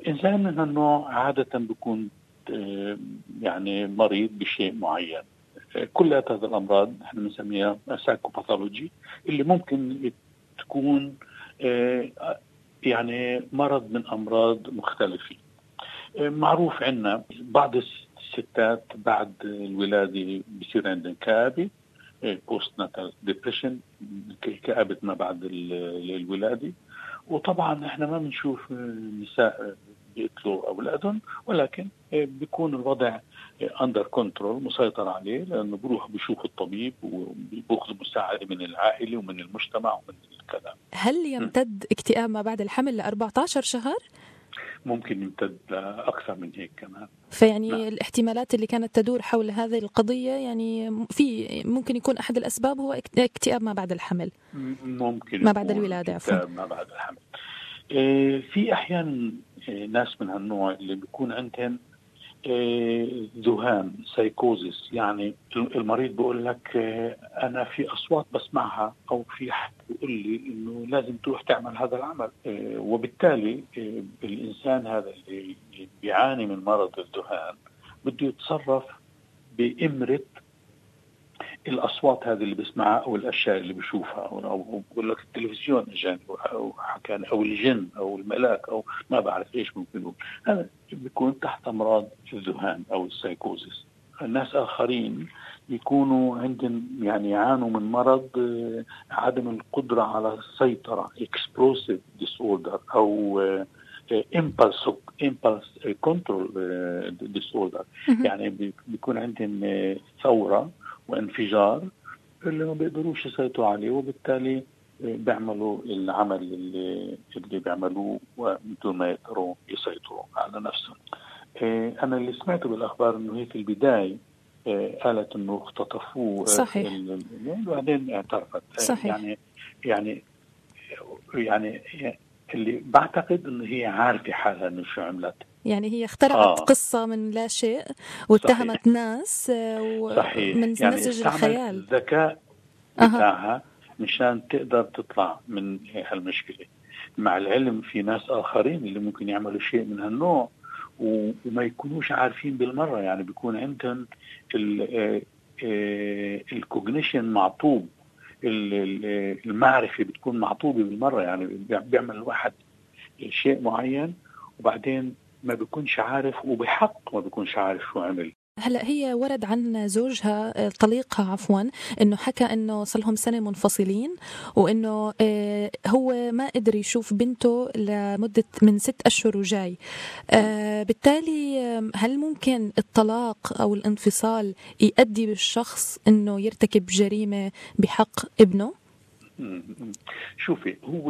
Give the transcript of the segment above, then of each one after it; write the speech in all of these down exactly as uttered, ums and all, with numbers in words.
إنسان من هالنوع عادة بيكون آه، يعني مريض بشيء معين. آه، كل هذه الأمراض نحن بنسميها سايكوباثولوجي، اللي ممكن تكون آه، يعني مرض من أمراض مختلفة. آه، معروف عنا بعض الستات بعد الولادة بيصير عندهم كآبة، بوست ناتال ديبريشن، كآبة ما بعد الولادة. وطبعا احنا ما بنشوف نساء بيقتلوا أولادهم، ولكن بيكون الوضع اندر كنترول، مسيطر عليه، لأنه بروح بيشوف الطبيب وبيأخذ مساعدة من العائلة ومن المجتمع ومن الكلام. هل يمتد اكتئاب ما بعد الحمل ل أربعة عشر شهر؟ ممكن يمتد لأكثر من هيك كمان. فيعني نعم. الاحتمالات اللي كانت تدور حول هذه القضية، يعني في ممكن يكون أحد الأسباب هو اكتئاب ما بعد الحمل، ممكن ما بعد الولادة عفوا. ما بعد الحمل. اه في أحيانا ناس من هالنوع اللي بيكون عندهم اه ذهان، سايكوزيس، يعني المريض بيقول لك اه أنا في أصوات بسمعها، أو في حد بيقول لي إنه لازم تروح تعمل هذا العمل. اه وبالتالي اه الإنسان هذا اللي بيعاني من مرض الذهان بده يتصرف بإمرة الأصوات هذه اللي بسمعها أو الأشياء اللي بشوفها، أو بقول لك التلفزيون أجانب أو حكان أو الجن أو الملاك أو ما بعرف إيش ممكن يقول. هذا بيكون تحت أمراض الذهان أو السايكوزيس. الناس آخرين يكونوا عندهم يعني يعانوا من مرض عدم القدرة على السيطرة، explosive disorder أو impulse impulse control disorder. يعني بيكون عندهم ثورة وانفجار اللي ما بيقدروش يسيطروا عليه، وبالتالي بيعملوا العمل اللي, اللي بيعملوه وبدون ما يقدروا يسيطروا على نفسهم. أنا اللي سمعته بالأخبار إنه هيك البداية قالت إنه اختطفوه، صحيح، وبعدين اعترفت. صحيح. يعني يعني يعني اللي بعتقد إنه هي عارفة حالها إنه شو عملت. يعني هي اخترعت آه. قصة من لا شيء واتهمت صحيح. ناس ومن يعني نسج الخيال الذكاء بتاعها أه. مشان تقدر تطلع من هالمشكلة. مع العلم في ناس آخرين اللي ممكن يعملوا شيء من هالنوع وما يكونوش عارفين بالمرة، يعني بيكون عندهم الكوجنيشن معطوب، المعرفة بتكون معطوبة بالمرة. يعني بيعمل الواحد شيء معين وبعدين ما بيكونش عارف، وبحق ما بيكونش عارف شو عمل. هلأ هي ورد عن زوجها، طليقها عفوا، انه حكى انه صار لهم سنة منفصلين، وانه هو ما قدر يشوف بنته لمدة من ست اشهر وجاي. بالتالي هل ممكن الطلاق او الانفصال يؤدي بالشخص انه يرتكب جريمة بحق ابنه؟ شوفي، هو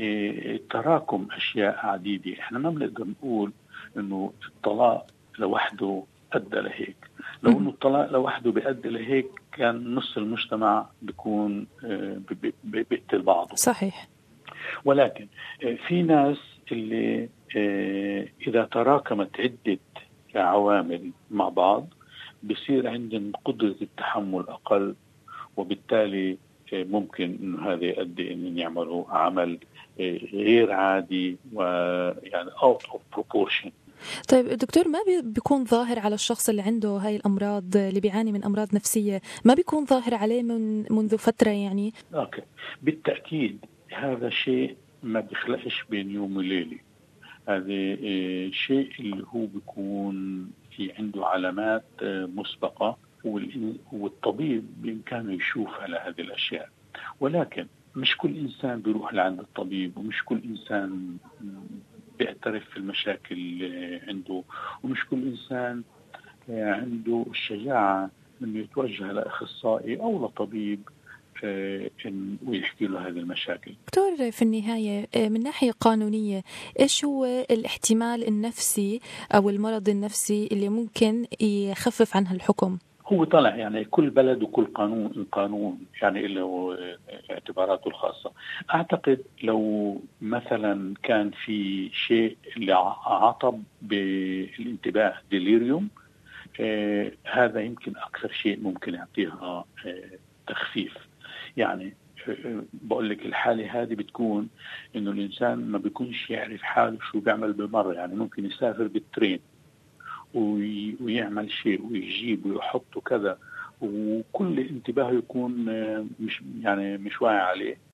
تراكم أشياء عديدة. إحنا ما بنقدر نقول إنه الطلاق لوحده أدى لهيك. لو إنه الطلاق لوحده بيؤدي لهيك كان نص المجتمع بيكون بيقتل بعضه. صحيح. ولكن في ناس اللي إذا تراكمت عدة عوامل مع بعض بيصير عندهم قدرة التحمل أقل، وبالتالي ممكن إنه هذا يؤدي إن يعملوا عمل غير عادي ويعني out of proportion. طيب دكتور، ما بيكون ظاهر على الشخص اللي عنده هاي الأمراض، اللي بيعاني من أمراض نفسية، ما بيكون ظاهر عليه من منذ فترة يعني؟ أوكي، بالتأكيد هذا شيء ما بيخلقش بين يوم وليلة. هذا شيء اللي هو بيكون في عنده علامات مسبقة، والطبيب بإمكانه يشوف على هذه الأشياء. ولكن مش كل إنسان بيروح لعند الطبيب، ومش كل إنسان بيعترف في المشاكل اللي عنده، ومش كل إنسان عنده الشجاعة إنه يتوجه لأخصائي أو لطبيب ويحكي له هذه المشاكل. دكتور، في النهاية من ناحية قانونية إيش هو الاحتمال النفسي أو المرض النفسي اللي ممكن يخفف عنها الحكم؟ هو طلع يعني كل بلد وكل قانون قانون يعني له اعتباراته الخاصة. أعتقد لو مثلا كان في شيء اللي عطب بالانتباه ديليريوم، آه هذا يمكن أكثر شيء ممكن يعطيها آه تخفيف. يعني بقول لك الحالة هذه بتكون إنه الإنسان ما بيكونش يعرف حاله شو بيعمل بالمرة. يعني ممكن يسافر بالترين وي... ويعمل شيء ويجيب ويحط كذا، وكل انتباهه يكون مش يعني مش واعي عليه.